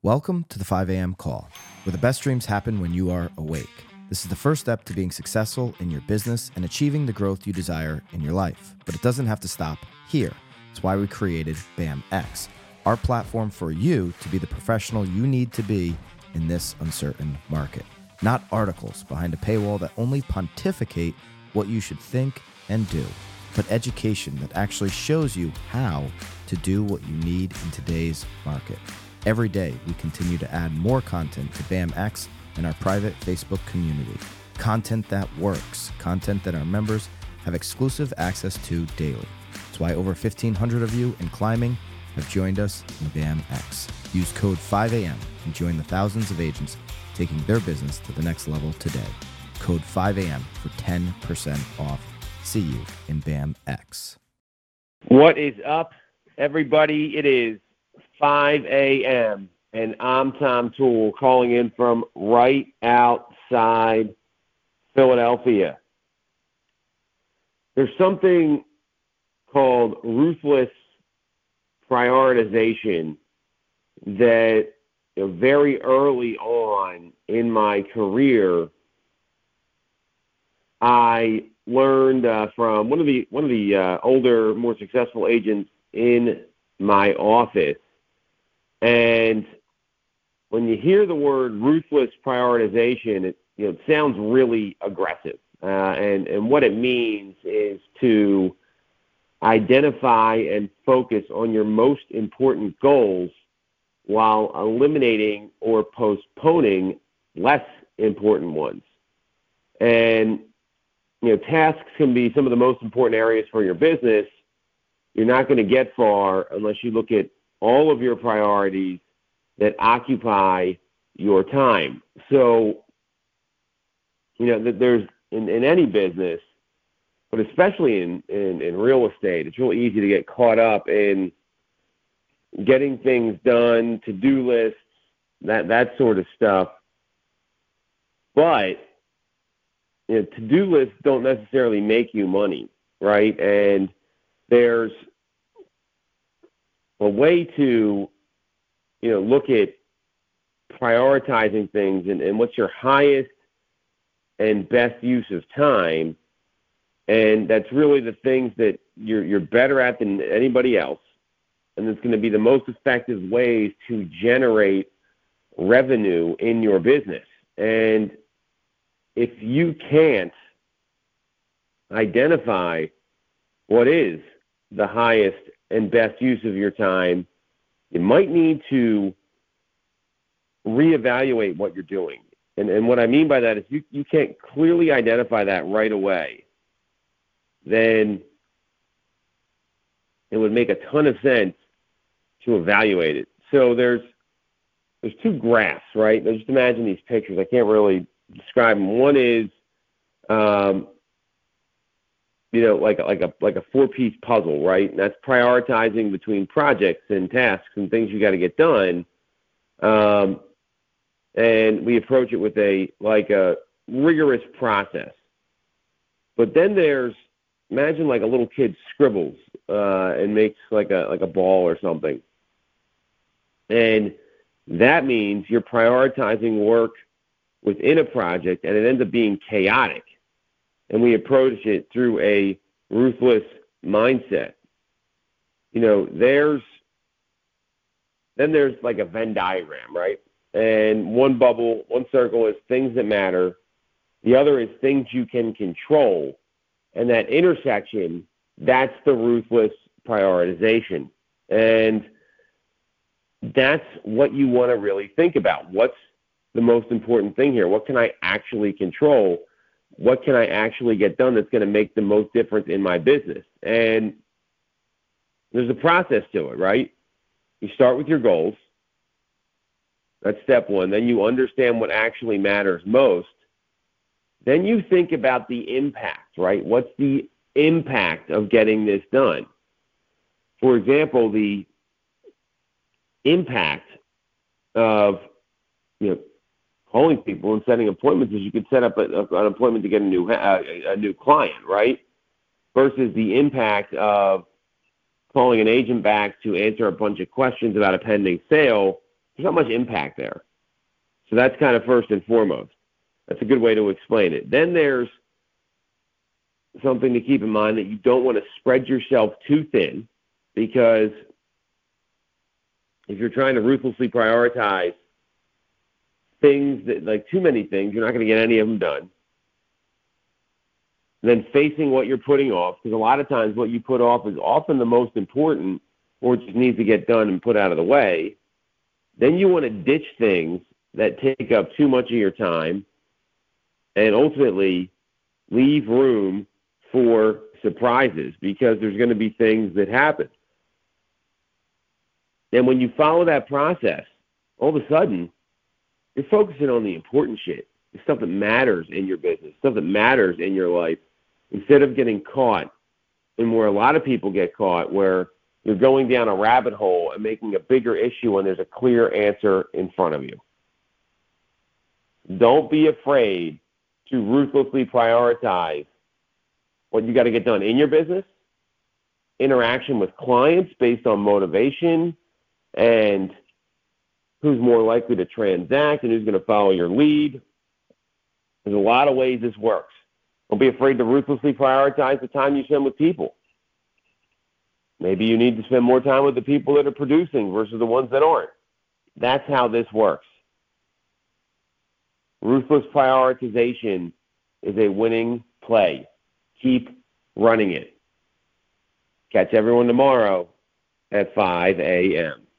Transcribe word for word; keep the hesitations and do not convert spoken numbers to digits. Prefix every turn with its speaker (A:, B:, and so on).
A: Welcome to the five a.m. call, where the best dreams happen when you are awake. This is the first step to being successful in your business and achieving the growth you desire in your life. But it doesn't have to stop here. It's why we created BAMX, our platform for you to be the professional you need to be in this uncertain market. Not articles behind a paywall that only pontificate what you should think and do, but education that actually shows you how to do what you need in today's market. Every day, we continue to add more content to BAMX and our private Facebook community. Content that works, content that our members have exclusive access to daily. That's why over fifteen hundred of you in climbing have joined us in BAMX. Use code five a m and join the thousands of agents taking their business to the next level today. Code five a m for ten percent off. See you in BAMX.
B: What is up, everybody? It is five a m and I'm Tom Toole calling in from right outside Philadelphia. There's something called ruthless prioritization that, you know, very early on in my career, I learned uh, from one of the one of the uh, older, more successful agents in my office. And when you hear the word ruthless prioritization, it, you know, it sounds really aggressive. Uh, and, and what it means is to identify and focus on your most important goals while eliminating or postponing less important ones. And, you know, tasks can be some of the most important areas for your business. You're not going to get far unless you look at all of your priorities that occupy your time. So, you know, there's in, in any business, but especially in, in, in real estate, it's really easy to get caught up in getting things done, to-do lists, that, that sort of stuff. But, you know, to-do lists don't necessarily make you money, right? And there's a way to, you know, look at prioritizing things and, and what's your highest and best use of time. And that's really the things that you're you're better at than anybody else. And it's going to be the most effective ways to generate revenue in your business. And if you can't identify what is the highest and best use of your time, you might need to reevaluate what you're doing. And, and what I mean by that is you, you can't clearly identify that right away, then it would make a ton of sense to evaluate it. So there's there's two graphs, right? Now just imagine these pictures. I can't really describe them. One is um, you know, like a, like a like a four-piece puzzle, right? And that's prioritizing between projects and tasks and things you got to get done. Um, and we approach it with a like a rigorous process. But then there's, imagine like a little kid scribbles uh, and makes like a like a ball or something. And that means you're prioritizing work within a project, and it ends up being chaotic. And we approach it through a ruthless mindset. You know, there's, then there's like a Venn diagram, right? And one bubble, one circle is things that matter. The other is things you can control. And that intersection, that's the ruthless prioritization. And that's what you want to really think about. What's the most important thing here? What can I actually control? What can I actually get done that's going to make the most difference in my business? And there's a process to it, right? You start with your goals. That's step one. Then you understand what actually matters most. Then you think about the impact, right? What's the impact of getting this done? For example, the impact of, you know, calling people and setting appointments is you could set up a, a, an appointment to get a new uh, a new client, right? Versus the impact of calling an agent back to answer a bunch of questions about a pending sale there's not much impact there. So that's kind of first and foremost. That's a good way to explain it. Then there's something to keep in mind, that you don't want to spread yourself too thin, because if you're trying to ruthlessly prioritize things that, like too many things, you're not going to get any of them done. And then facing what you're putting off, because a lot of times what you put off is often the most important, or just needs to get done and put out of the way. Then you want to ditch things that take up too much of your time, and ultimately leave room for surprises, because there's going to be things that happen. And when you follow that process, all of a sudden, you're focusing on the important shit, the stuff that matters in your business, stuff that matters in your life, instead of getting caught in where a lot of people get caught, where you're going down a rabbit hole and making a bigger issue when there's a clear answer in front of you. Don't be afraid to ruthlessly prioritize what you got to get done in your business, interaction with clients based on motivation, and who's more likely to transact and who's going to follow your lead. There's a lot of ways this works. Don't be afraid to ruthlessly prioritize the time you spend with people. Maybe you need to spend more time with the people that are producing versus the ones that aren't. That's how this works. Ruthless prioritization is a winning play. Keep running it. Catch everyone tomorrow at five a.m.